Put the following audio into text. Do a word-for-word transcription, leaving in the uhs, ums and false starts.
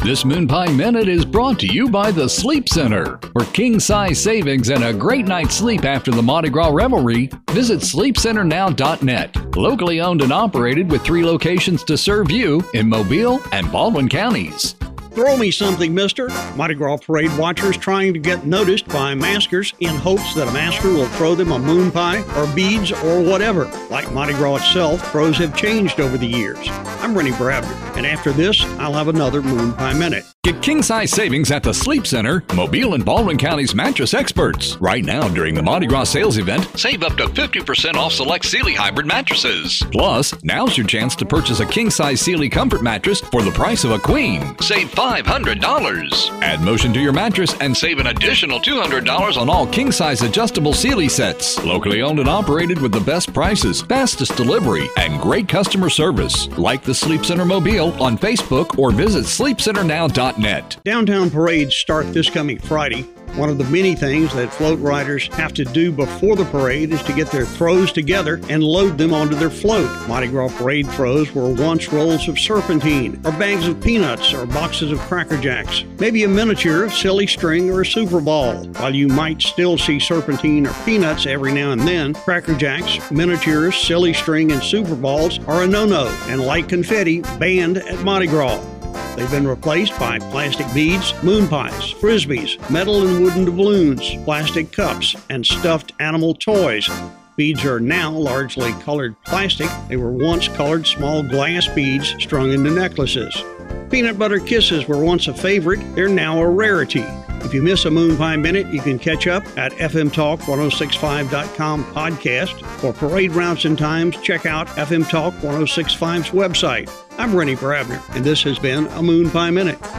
This Moon Pie Minute is brought to you by the Sleep Center. For king-size savings and a great night's sleep after the Mardi Gras revelry, visit sleep center now dot net. Locally owned and operated with three locations to serve you in Mobile and Baldwin counties. Throw me something, mister. Mardi Gras parade watchers trying to get noticed by maskers in hopes that a masker will throw them a moon pie or beads or whatever. Like Mardi Gras itself, pros have changed over the years. I'm Rennie Brabner, and after this, I'll have another Moon Pie Minute. Get king-size savings at the Sleep Center, Mobile and Baldwin County's mattress experts. Right now, during the Mardi Gras sales event, save up to fifty percent off select Sealy hybrid mattresses. Plus, now's your chance to purchase a king-size Sealy comfort mattress for the price of a queen. Save five hundred dollars. Add motion to your mattress and save an additional two hundred dollars on all king-size adjustable Sealy sets. Locally owned and operated with the best prices, fastest delivery, and great customer service. Like the Sleep Center Mobile on Facebook or visit sleep center now dot net. Downtown parades start this coming Friday. One of the many things that float riders have to do before the parade is to get their throws together and load them onto their float. Mardi Gras parade throws were once rolls of serpentine, or bags of peanuts, or boxes of Cracker Jacks. Maybe a miniature, silly string, or a Super Ball. While you might still see serpentine or peanuts every now and then, Cracker Jacks, miniatures, silly string, and Super Balls are a no-no, and like confetti, banned at Mardi Gras. They've been replaced by plastic beads, moon pies, frisbees, metal and wooden doubloons, plastic cups, and stuffed animal toys. Beads are now largely colored plastic. They were once colored small glass beads strung into necklaces. Peanut butter kisses were once a favorite. They're now a rarity. If you miss a Moon Pie Minute, you can catch up at F M Talk ten sixty-five dot com podcast. For parade routes and times, check out F M Talk ten sixty-five's website. I'm Rennie Brabner, and this has been a Moon Pie Minute.